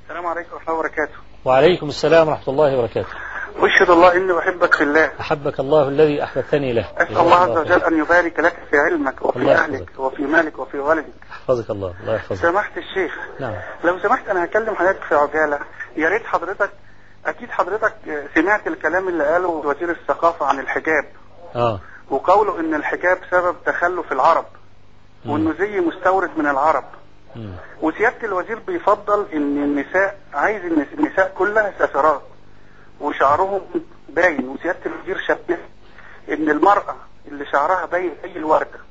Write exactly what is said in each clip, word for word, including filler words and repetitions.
السلام عليكم ورحمة الله وبركاته. وعليكم السلام ورحمة الله وبركاته. أشهد الله إني أحبك في الله. أحبك الله الذي أحببتني له. أسأل الله عز وجل أن يبارك لك في علمك وفي أهلك وفي مالك وفي ولدك. حفظك الله. الله يحفظك. سمحت الشيخ. نعم. لو سمحت أنا هكلم حضرتك في عجالة. يا ريت حضرتك أكيد حضرتك سمعت الكلام اللي قاله وزير الثقافة عن الحجاب. آه. وقوله إن الحجاب سبب تخلف العرب. م. وإنه زي مستورد من العرب. م. وسيادة الوزير بيفضل إن النساء عايز إن النساء كلها سافرات وشعرهم باين. وسيادة الوزير شبه إن المرأة اللي شعرها باين زي الوردة.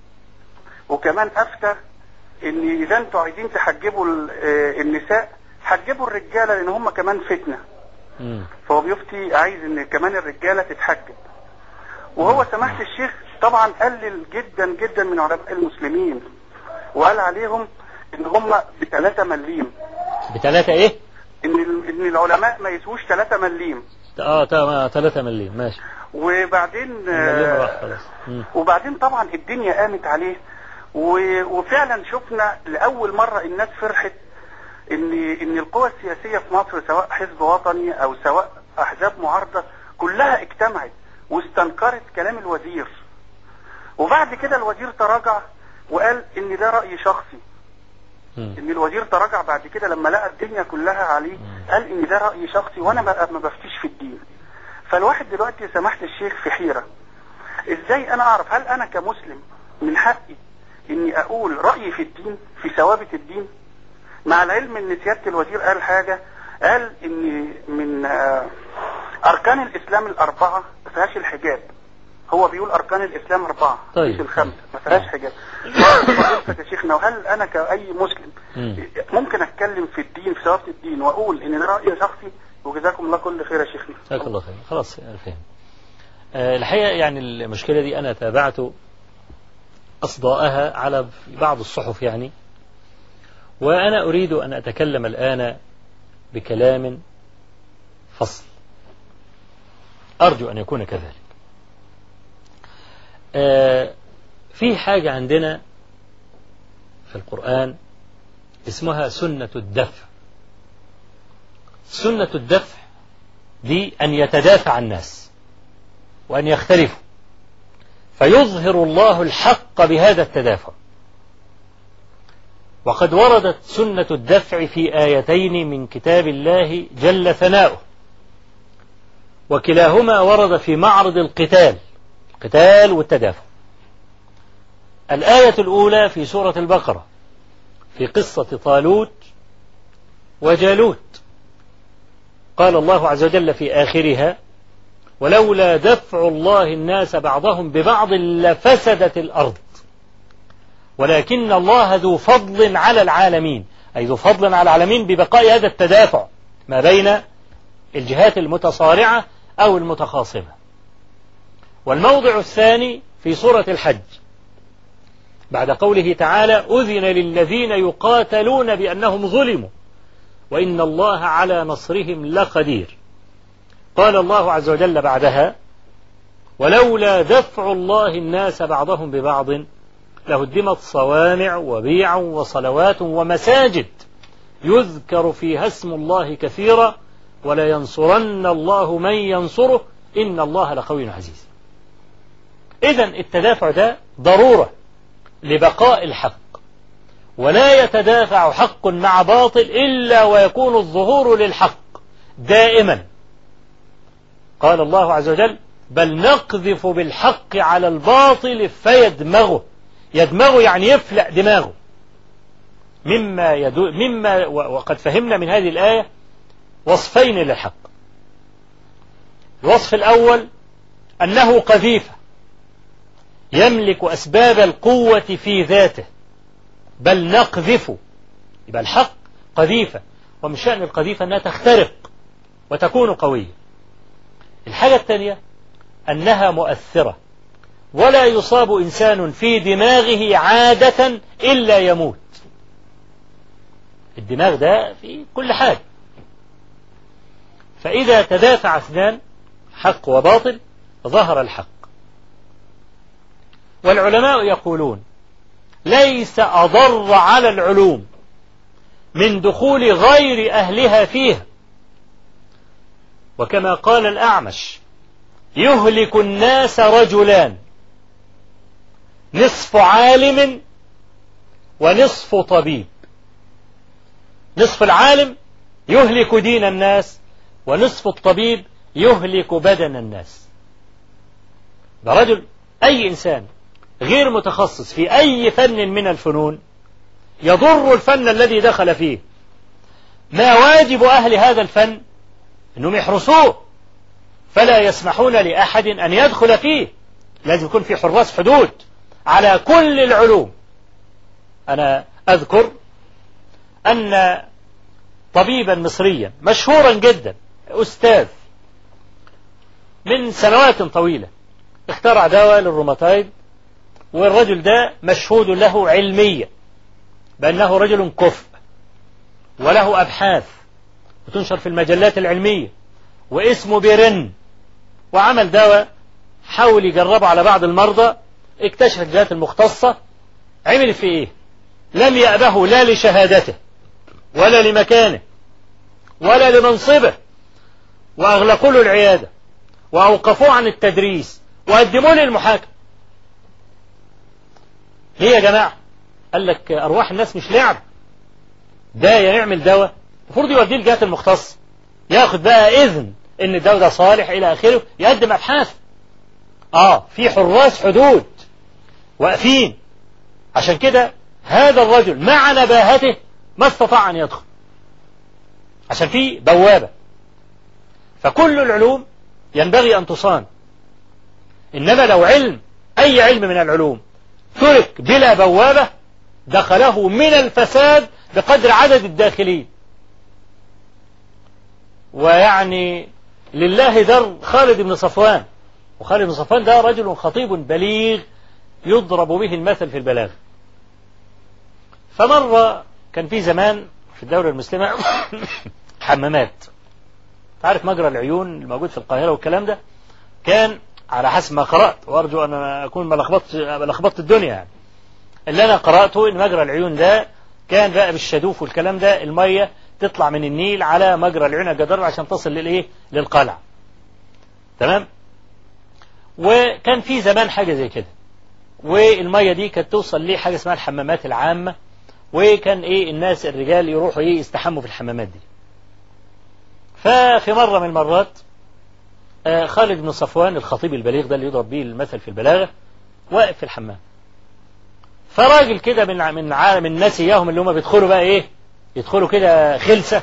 وكمان أفتى إن إذا أنتوا عايزين تحجبوا النساء حجبوا الرجالة لأن هم كمان فتنة. م. فهو بيفتي عايز إن كمان الرجالة تتحجب. وهو سماحة الشيخ طبعا قلل جدا جدا من علماء المسلمين وقال عليهم ان هم بثلاثة مليم. بثلاثة ايه؟ ان ان العلماء ما يسووش ثلاثة مليم. اه تمام ثلاثة مليم ماشي. وبعدين آه وبعدين طبعا الدنيا قامت عليه وفعلا شفنا لأول مرة الناس فرحت ان ان القوى السياسية في مصر سواء حزب وطني او سواء احزاب معارضة كلها اجتمعت واستنكرت كلام الوزير. وبعد كده الوزير تراجع وقال ان ده رأي شخصي. ان الوزير تراجع بعد كده لما لقى الدنيا كلها عليه قال ان ده رأي شخصي وانا ما بفتيش في الدين. فالواحد دلوقتي سمحت الشيخ في حيرة. ازاي انا اعرف هل انا كمسلم من حقي اني اقول رأيي في الدين في ثوابت الدين مع العلم ان سيادة الوزير قال حاجة قال ان من اركان الاسلام الاربعة ما فيهاش الحجاب. هو بيقول اركان الاسلام اربعة مش الخمسة ما فيهاش حجاب. يا شيخنا وهل انا كأي مسلم ممكن اتكلم في الدين في ثوابت الدين واقول ان ده رأي شخصي؟ وجزاكم الله كل خير يا شيخنا. جزاك الله خير. خلاص انا فهم. أه الحقيقة يعني المشكلة دي انا تابعت اصداءها على بعض الصحف يعني. وانا اريد ان اتكلم الان بكلام فصل ارجو ان يكون كذلك. أه في حاجة عندنا في القرآن اسمها سنة الدفع. سنة الدفع دي أن يتدافع الناس وأن يختلفوا فيظهر الله الحق بهذا التدافع. وقد وردت سنة الدفع في آيتين من كتاب الله جل ثناؤه وكلاهما ورد في معرض القتال القتال والتدافع. الآية الأولى في سورة البقرة في قصة طالوت وجالوت قال الله عز وجل في آخرها ولولا دفع الله الناس بعضهم ببعض لفسدت الأرض ولكن الله ذو فضل على العالمين أي ذو فضل على العالمين ببقاء هذا التدافع ما بين الجهات المتصارعة أو المتخاصمة. والموضع الثاني في سورة الحج بعد قوله تعالى أذن للذين يقاتلون بأنهم ظلموا وإن الله على نصرهم لقدير. قال الله عز وجل بعدها ولولا دفع الله الناس بعضهم ببعض لهدمت صوامع وبيع وصلوات ومساجد يذكر فيها اسم الله كثيرا ولا ينصرن الله من ينصره إن الله لقوي عزيز. إذن التدافع ده ضرورة لبقاء الحق ولا يتدافع حق مع باطل إلا ويكون الظهور للحق دائما. قال الله عز وجل بل نقذف بالحق على الباطل فيدمغه. يدمغه يعني يفلق دماغه مما, يدو مما وقد فهمنا من هذه الآية وصفين للحق. الوصف الأول أنه قذيفة يملك أسباب القوة في ذاته بل نقذف يبقى الحق قذيفة ومن شأن القذيفة أنها تخترق وتكون قوية. الحاجة الثانية أنها مؤثرة ولا يصاب إنسان في دماغه عادة إلا يموت. الدماغ ده في كل حاجة. فإذا تدافع اثنان حق وباطل ظهر الحق. والعلماء يقولون ليس أضر على العلوم من دخول غير أهلها فيها. وكما قال الأعمش: يهلك الناس رجلان، نصف عالم ونصف طبيب. نصف العالم يهلك دين الناس، ونصف الطبيب يهلك بدن الناس. ده رجل، أي إنسان غير متخصص في أي فن من الفنون يضر الفن الذي دخل فيه. ما واجب أهل هذا الفن أنهم يحرسوه، فلا يسمحون لأحد أن يدخل فيه. لازم يكون في حراس حدود على كل العلوم. أنا أذكر أن طبيبا مصريا مشهورا جدا، أستاذ، من سنوات طويلة اخترع دواء للروماتايد، والرجل ده مشهود له علميا بأنه رجل كفء وله أبحاث وتنشر في المجلات العلمية، واسمه بيرن، وعمل دواء حاول يجربه على بعض المرضى، اكتشف الجهات المختصة، عمل في ايه؟ لم يأبه لا لشهادته ولا لمكانه ولا لمنصبه، وأغلقوا له العيادة وأوقفوه عن التدريس وقدموا له المحاكمة. ليه يا جماعة؟ قال لك أرواح الناس مش لعب. ده يعمل دواء المفروض يوديه الجهات المختصة، ياخد بقى إذن إن الدواء ده صالح إلى آخره، يقدم أبحاث. آه في حراس حدود واقفين. عشان كده هذا الرجل مع نباهته ما استطاع أن يدخل، عشان في بوابة. فكل العلوم ينبغي أن تصان، إنما لو علم، أي علم من العلوم، ترك بلا بوابة دخله من الفساد بقدر عدد الداخلين. ويعني لله در خالد بن صفوان، وخالد بن صفوان ده رجل خطيب بليغ يضرب به المثل في البلاغة. فمرة كان في زمان في الدولة المسلمة حمامات، تعرف مجرى العيون الموجود في القاهرة والكلام ده، كان على حسب ما قرأت، وأرجو أن أكون ما لخبطت الدنيا يعني، اللي أنا قرأته إن مجرى العيون ده كان بقى بالشدوف والكلام ده، المية تطلع من النيل على مجرى العيون الجدار عشان تصل للإيه؟ للقلعة. تمام؟ وكان في زمان حاجة زي كده، والمية دي كانت توصل ليه حاجة اسمها الحمامات العامة، وكان إيه الناس الرجال يروحوا إيه يستحموا في الحمامات دي. ففي مرة من المرات آه خالد بن صفوان الخطيب البليغ ده اللي يضرب به المثل في البلاغة واقف في الحمام، فراجل كده من من عالم الناس اياهم اللي هم بيدخلوا بقى ايه، يدخلوا كده خلسة،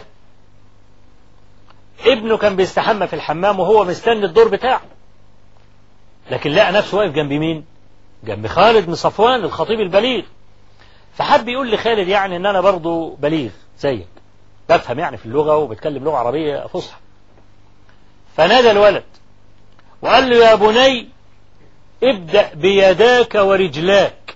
ابنه كان بيستحمى في الحمام وهو مستني الدور بتاعه، لكن لقى نفسه واقف جنب مين؟ جنب خالد بن صفوان الخطيب البليغ. فحب يقول لخالد يعني ان انا برضو بليغ زيك، بفهم يعني في اللغة وبتكلم لغة عربية فصحى. فنادى الولد وقال له يا بني ابدأ بيداك ورجلاك.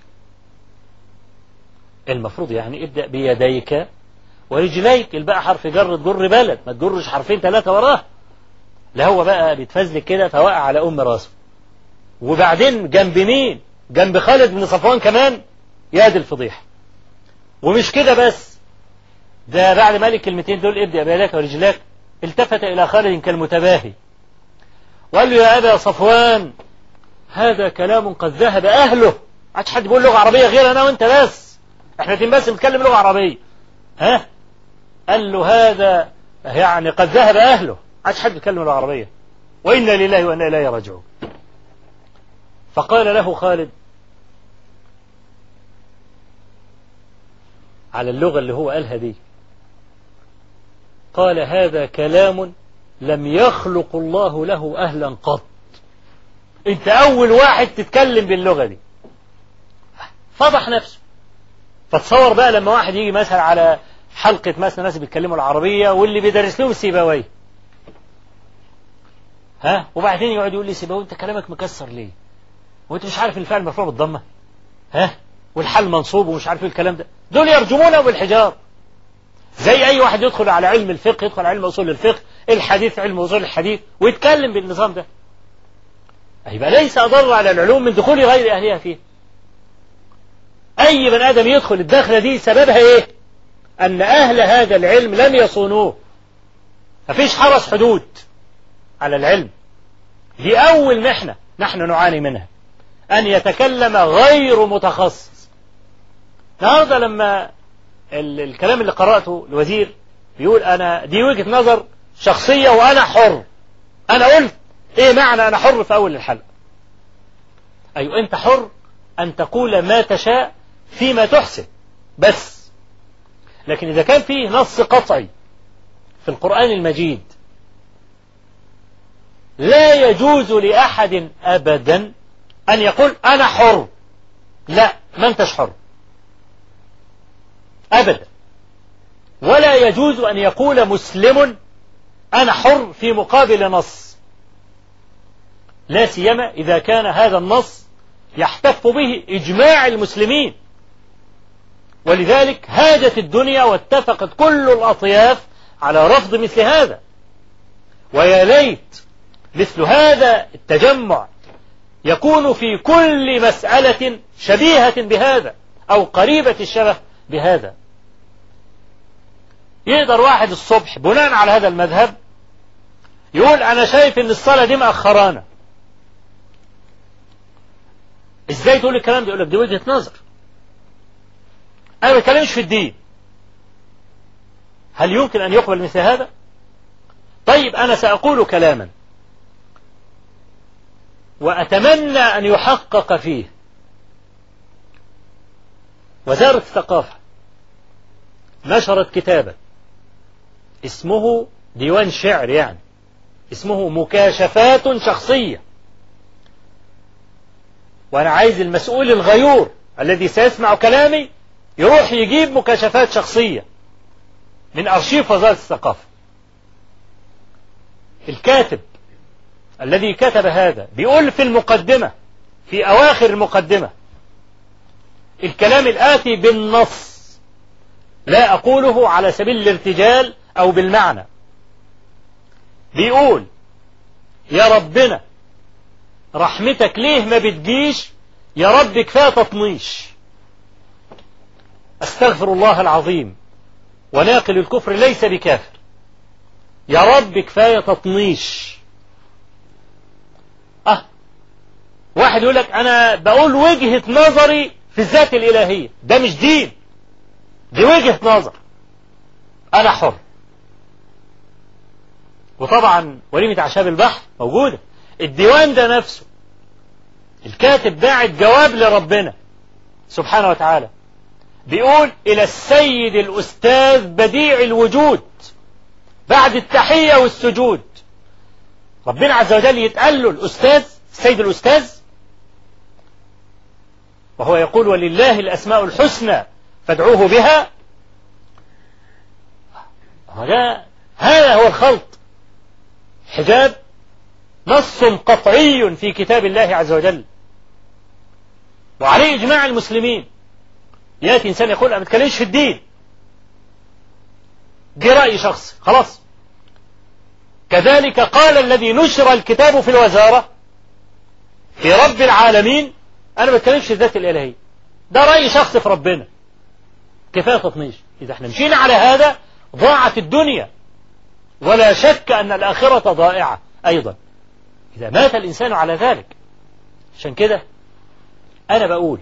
المفروض يعني ابدأ بيديك ورجليك، الباقي حرف جر تجر بلد، ما تجرش حرفين ثلاثة وراه. لا هو بقى بيتفزلك كده فوقع على أم راسه. وبعدين جنب مين؟ جنب خالد بن صفوان كمان، يا دي الفضيحة. ومش كده بس، ده بعد ما قال الكلمتين دول ابدأ بيداك ورجلاك، التفت إلى خالد كالمتباهي وقال له يا أبا صفوان هذا كلام قد ذهب أهله، ما عادش حد بيقول لغة عربية غير أنا وأنت بس، احنا اتنين بس بنتكلم لغة عربية. ها؟ قال له هذا يعني قد ذهب أهله، ما عادش حد بيتكلم لغة عربية، وإنا لله وإنا إليه راجعون. فقال له خالد على اللغة اللي هو قالها دي، قال هذا كلام لم يخلق الله له أهلا قط، انت أول واحد تتكلم باللغة دي. فضح نفسه. فتصور بقى لما واحد يجي مثلا على حلقة مثلا ناس بيتكلموا العربية واللي بيدرس لهم السيبويه، ها، وبعدين يقعد يقول لي سيبويه انت كلامك مكسر ليه؟ وانت مش عارف الفعل مرفوع بالضمة، ها، والحل منصوب ومش عارف ايه الكلام ده، دول يرجمونه بالحجار. زي اي واحد يدخل على علم الفقه، يدخل على علم اصول الفقه، الحديث علم اصول الحديث، ويتكلم بالنظام ده، يبقى ليس اضر على العلوم من دخول غير اهلها فيه. اي بني ادم يدخل الدخله دي سببها ايه؟ أن أهل هذا العلم لم يصونوه. مفيش حرس حدود على العلم. دي أول محنة نحن نعاني منها، أن يتكلم غير متخصص. النهارده لما الكلام اللي قرأته الوزير بيقول أنا دي وجهة نظر شخصية وأنا حر، أنا قلت إيه معنى أنا حر في أول الحلقة؟ أيوة أنت حر أن تقول ما تشاء فيما تحسن بس، لكن إذا كان فيه نص قطعي في القرآن المجيد لا يجوز لأحد أبدا أن يقول أنا حر. لا، ما أنتش حر أبدا. ولا يجوز أن يقول مسلم أنا حر في مقابل نص، لا سيما إذا كان هذا النص يحتف به إجماع المسلمين. ولذلك هاجت الدنيا واتفقت كل الأطياف على رفض مثل هذا. ويا ليت مثل هذا التجمع يكون في كل مسألة شبيهة بهذا أو قريبة الشبه بهذا. يقدر واحد الصبح بناء على هذا المذهب يقول أنا شايف إن الصلاة دي مأخرانا. إزاي تقول الكلام ده؟ يقول لك دي وجهة نظر، أنا ما بتكلمش في الدين. هل يمكن أن يقبل مثل هذا؟ طيب أنا سأقول كلاما وأتمنى أن يحقق فيه. وزارة الثقافة نشرت كتابا اسمه ديوان شعر، يعني اسمه مكاشفات شخصية، وأنا عايز المسؤول الغيور الذي سيسمع كلامي يروح يجيب مكاشفات شخصية من أرشيف وزارة الثقافة. الكاتب الذي كتب هذا بيقول في المقدمة، في أواخر المقدمة، الكلام الآتي بالنص، لا أقوله على سبيل الارتجال أو بالمعنى. بيقول يا ربنا رحمتك ليه ما بتجيش؟ يا رب كفاية تطنيش. أستغفر الله العظيم، وناقل الكفر ليس بكافر. يا رب كفاية تطنيش. أه واحد يقول لك أنا بقول وجهة نظري في الذات الإلهية، ده مش دين، دي وجهة نظر، أنا حر. وطبعا وليمة أعشاب البحر موجودة. الديوان ده نفسه الكاتب باعت جواب لربنا سبحانه وتعالى، بيقول إلى السيد الأستاذ بديع الوجود بعد التحية والسجود. ربنا عز وجل يتقال له الأستاذ، السيد الأستاذ، وهو يقول ولله الأسماء الحسنى فادعوه بها. هذا هذا هو الخلط. حجاب نص قطعي في كتاب الله عز وجل وعليه إجماع المسلمين. يأتي إنسان يقول أنا ما بتكلمش في الدين، دي رأي شخصي، خلاص. كذلك قال الذي نشر الكتاب في الوزارة في رب العالمين أنا ما بتكلمش في الذات الإلهية، ده رأي شخصي في ربنا، كفاية تطنيش. إذا احنا مشينا على هذا ضاعت الدنيا، ولا شك أن الآخرة ضائعة أيضا إذا مات الإنسان على ذلك. عشان كده أنا بقول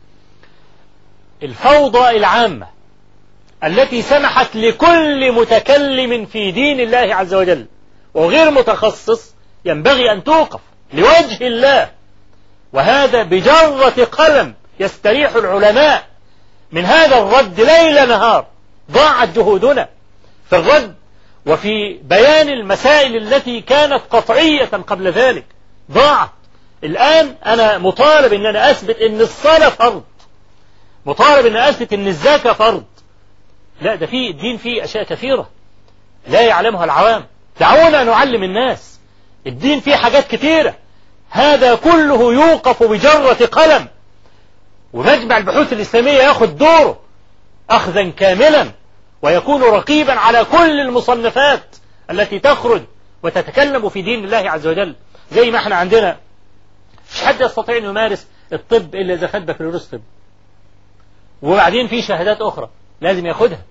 الفوضى العامة التي سمحت لكل متكلم في دين الله عز وجل وغير متخصص ينبغي أن توقف لوجه الله. وهذا بجرة قلم يستريح العلماء من هذا الرد ليل نهار. ضاعت جهودنا في الرد وفي بيان المسائل التي كانت قطعية قبل ذلك، ضاعت. الآن أنا مطالب أن أنا أثبت أن الصلاة فرض، مطالب أن أثبت أن الزكاة فرض. لا، ده في الدين فيه أشياء كثيرة لا يعلمها العوام. دعونا نعلم الناس الدين فيه حاجات كثيرة. هذا كله يوقف بجرة قلم، ومجمع البحوث الإسلامية يأخذ دوره أخذا كاملا، ويكون رقيبا على كل المصنفات التي تخرج وتتكلم في دين الله عز وجل. زي ما احنا عندنا مش حد يستطيع أن يمارس الطب إلا إذا خد بكالوريوس طب، وبعدين في شهادات أخرى لازم ياخدها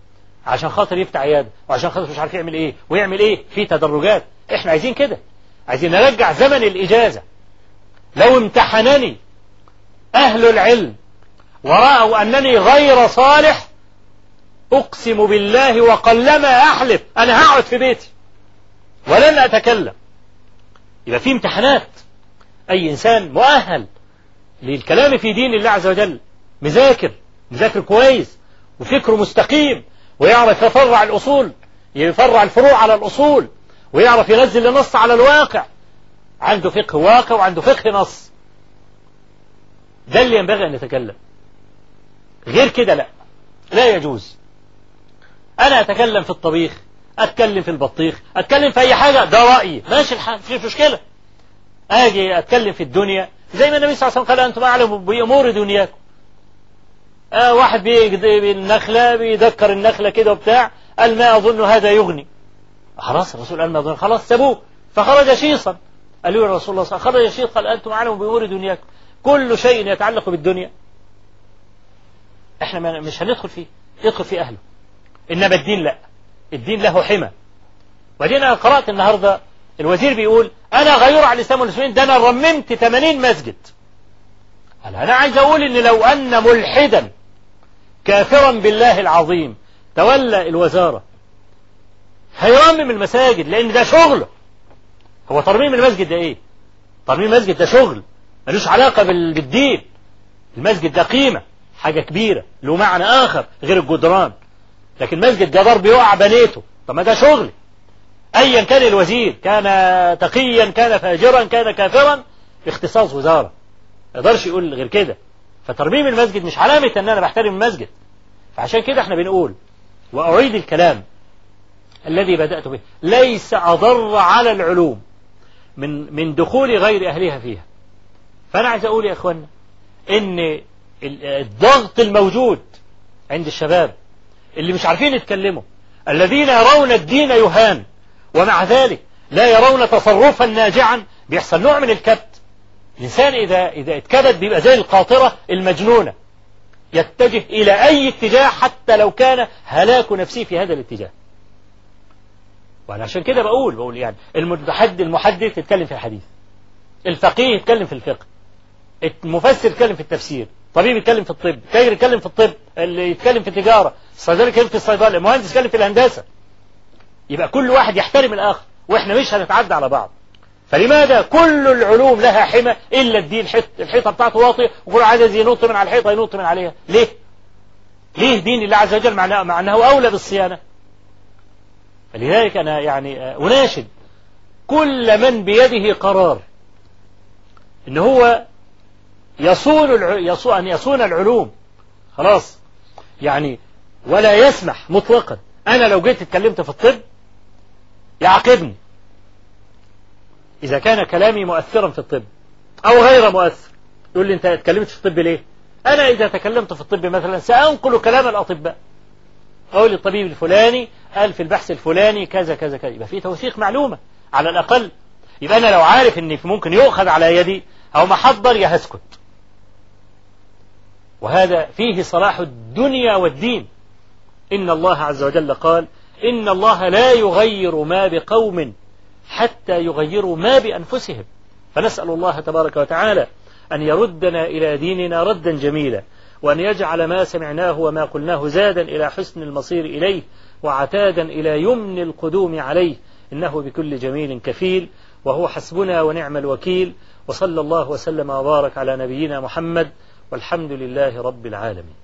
عشان خاطر يفتح عيادة، وعشان خاطر مش عارف يعمل ايه ويعمل ايه في تدرجات. احنا عايزين كده، عايزين نرجع زمن الإجازة. لو امتحنني أهل العلم ورأوا أنني غير صالح أقسم بالله وقلما أحلف أنا هقعد في بيتي ولن أتكلم. يبقى في امتحانات. أي إنسان مؤهل للكلام في دين الله عز وجل مذاكر مذاكر كويس وفكره مستقيم ويعرف يفرع الأصول، يفرع الفروع على الأصول، ويعرف ينزل النص على الواقع، عنده فقه واقع وعنده فقه نص، ده اللي ينبغي أن يتكلم. غير كده لا لا يجوز. أنا أتكلم في الطبيخ، أتكلم في البطيخ، أتكلم في أي حاجة، ده رأيي ماشي الحال، مفيش مشكلة. أجي أتكلم في الدنيا زي ما النبي صلى الله عليه وسلم قال أنتم أعلم بأمور دنياكم. آه واحد بالنخلة بيذكر النخلة كده وبتاع، قال ما أظن هذا يغني. خلاص الرسول قال ما أظن، خلاص سابوه، فخرج شيصا. قالوا يا رسول الله صلى الله عليه وسلم خرج شيص، قال أنتم أعلم بأمور دنياكم. كل شيء يتعلق بالدنيا احنا مش هندخل فيه، يدخل فيه أهله. إنما الدين لا، الدين له حمى. وبعدين أنا قرأت النهاردة الوزير بيقول أنا غيور على الإسلام والمسلمين، ده أنا رممت ثمانين مسجد. قال أنا عايز أقول إن لو أن ملحدا كافرا بالله العظيم تولى الوزارة هيرمم المساجد، لأن ده شغله. هو ترميم المسجد ده إيه؟ ترميم المسجد ده شغل ملوش علاقة بالدين. المسجد ده قيمة، حاجة كبيرة له معنى آخر غير الجدران. لكن مسجد جدار بيقع بنيته، طب ما ده شغل. أيا كان الوزير، كان تقيا كان فاجرا كان كافرا، اختصاص وزارة، ما يقدرش يقول غير كده. فترميم المسجد مش علامة أن أنا بحترم المسجد. فعشان كده احنا بنقول وأعيد الكلام الذي بدأت به، ليس أضر على العلوم من من دخول غير أهلها فيها. فأنا عايز أقول يا إخوانا إن الضغط الموجود عند الشباب اللي مش عارفين يتكلموا، الذين يرون الدين يهان ومع ذلك لا يرون تصرفا ناجعا، بيحصل نوع من الكبت. الإنسان إذا إذا اتكبت بيبقى زي القاطرة المجنونة، يتجه إلى أي اتجاه حتى لو كان هلاك نفسه في هذا الاتجاه. وأنا عشان كده بقول بقول يعني المحدث المحدث يتكلم في الحديث، الفقيه يتكلم في الفقه، المفسر يتكلم في التفسير، الطبيب يتكلم في الطب، التاجر يتكلم في الطب، اللي يتكلم في التجارة، الصيدلي يتكلم في الصيدلة، المهندس يتكلم في الهندسة. يبقى كل واحد يحترم الآخر، وإحنا مش هنتعدى على بعض. فلماذا كل العلوم لها حمى إلا الدين؟ الحيطة بتاعته واطية، وكل عايز ينط من على الحيطة ينط من عليها. ليه؟ ليه دين الله عز وجل مع أنه أولى بالصيانة؟ فلذلك أنا يعني أناشد كل من بيده قرار إن هو يصون الع... أن يصون العلوم، خلاص يعني، ولا يسمح مطلقا. أنا لو جيت اتكلمت في الطب يعاقبني إذا كان كلامي مؤثرا في الطب أو غير مؤثر، يقول لي أنت اتكلمت في الطب ليه؟ أنا إذا تكلمت في الطب مثلا سأنقل كلام الأطباء، أقول الطبيب الفلاني قال في البحث الفلاني كذا كذا كذا، يبقى في توثيق معلومة على الأقل. يبقى أنا لو عارف إن ممكن يؤخذ على يدي أو محضر يا هسكت. وهذا فيه صلاح الدنيا والدين. إن الله عز وجل قال إن الله لا يغير ما بقوم حتى يغيروا ما بأنفسهم. فنسأل الله تبارك وتعالى أن يردنا إلى ديننا ردا جميلا، وأن يجعل ما سمعناه وما قلناه زادا إلى حسن المصير إليه وعتادا إلى يمن القدوم عليه، إنه بكل جميل كفيل، وهو حسبنا ونعم الوكيل. وصلى الله وسلم وبارك على نبينا محمد، والحمد لله رب العالمين.